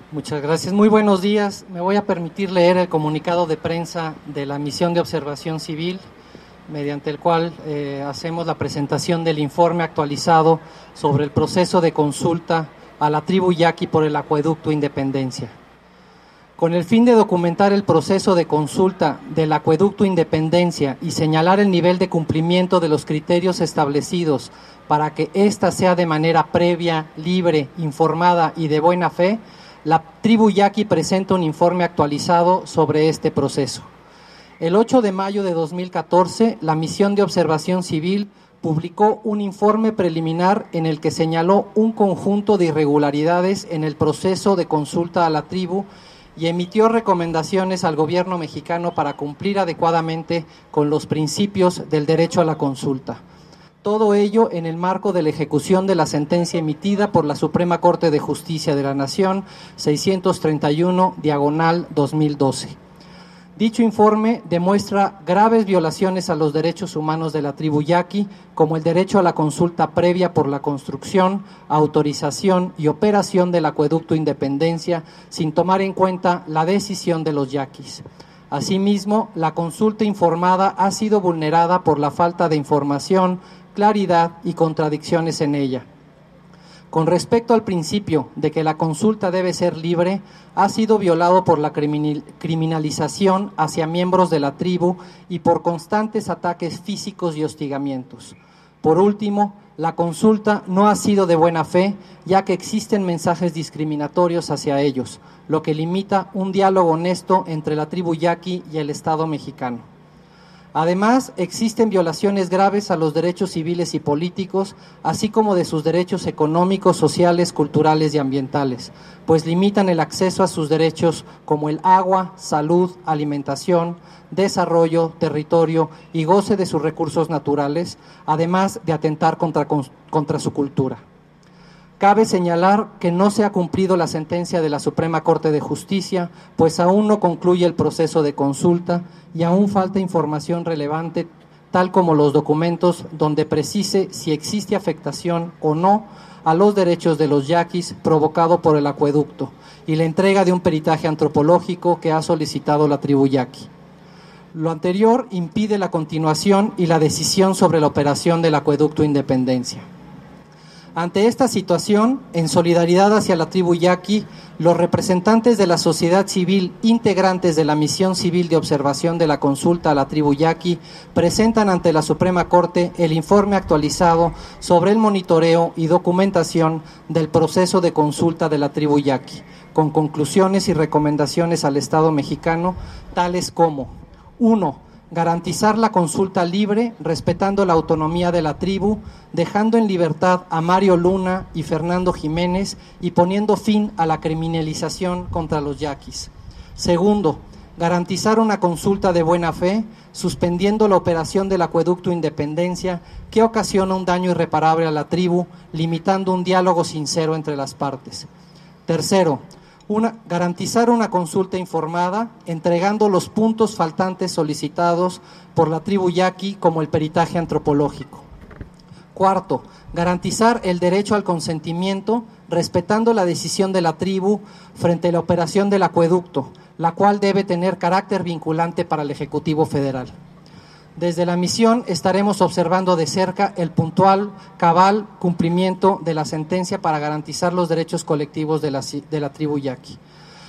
Muchas gracias. Muy buenos días. Me voy a permitir leer el comunicado de prensa de la Misión de Observación Civil, mediante el cual hacemos la presentación del informe actualizado sobre el proceso de consulta a la tribu Yaqui por el Acueducto Independencia. Con el fin de documentar el proceso de consulta del Acueducto Independencia y señalar el nivel de cumplimiento de los criterios establecidos para que ésta sea de manera previa, libre, informada y de buena fe, la tribu Yaqui presenta un informe actualizado sobre este proceso. El 8 de mayo de 2014, la Misión de Observación Civil publicó un informe preliminar en el que señaló un conjunto de irregularidades en el proceso de consulta a la tribu y emitió recomendaciones al gobierno mexicano para cumplir adecuadamente con los principios del derecho a la consulta. Todo ello en el marco de la ejecución de la sentencia emitida por la Suprema Corte de Justicia de la Nación 631/2012. Dicho informe demuestra graves violaciones a los derechos humanos de la tribu Yaqui, como el derecho a la consulta previa por la construcción, autorización y operación del Acueducto Independencia, sin tomar en cuenta la decisión de los yaquis. Asimismo, la consulta informada ha sido vulnerada por la falta de información, claridad y contradicciones en ella. Con respecto al principio de que la consulta debe ser libre, ha sido violado por la criminalización hacia miembros de la tribu y por constantes ataques físicos y hostigamientos. Por último, la consulta no ha sido de buena fe, ya que existen mensajes discriminatorios hacia ellos, lo que limita un diálogo honesto entre la tribu Yaqui y el Estado mexicano. Además, existen violaciones graves a los derechos civiles y políticos, así como de sus derechos económicos, sociales, culturales y ambientales, pues limitan el acceso a sus derechos como el agua, salud, alimentación, desarrollo, territorio y goce de sus recursos naturales, además de atentar contra su cultura. Cabe señalar que no se ha cumplido la sentencia de la Suprema Corte de Justicia, pues aún no concluye el proceso de consulta y aún falta información relevante, tal como los documentos donde precise si existe afectación o no a los derechos de los yaquis provocado por el acueducto y la entrega de un peritaje antropológico que ha solicitado la tribu Yaqui. Lo anterior impide la continuación y la decisión sobre la operación del Acueducto Independencia. Ante esta situación, en solidaridad hacia la tribu Yaqui, los representantes de la sociedad civil integrantes de la Misión Civil de Observación de la Consulta a la tribu Yaqui presentan ante la Suprema Corte el informe actualizado sobre el monitoreo y documentación del proceso de consulta de la tribu Yaqui, con conclusiones y recomendaciones al Estado mexicano, tales como: 1. Garantizar la consulta libre, respetando la autonomía de la tribu, dejando en libertad a Mario Luna y Fernando Jiménez y poniendo fin a la criminalización contra los yaquis. 2. Garantizar una consulta de buena fe, suspendiendo la operación del Acueducto Independencia, que ocasiona un daño irreparable a la tribu, limitando un diálogo sincero entre las partes. 3. Garantizar una consulta informada, entregando los puntos faltantes solicitados por la tribu Yaqui como el peritaje antropológico. 4. Garantizar el derecho al consentimiento, respetando la decisión de la tribu frente a la operación del acueducto, la cual debe tener carácter vinculante para el Ejecutivo Federal. Desde la misión estaremos observando de cerca el puntual, cabal cumplimiento de la sentencia para garantizar los derechos colectivos de la tribu Yaqui.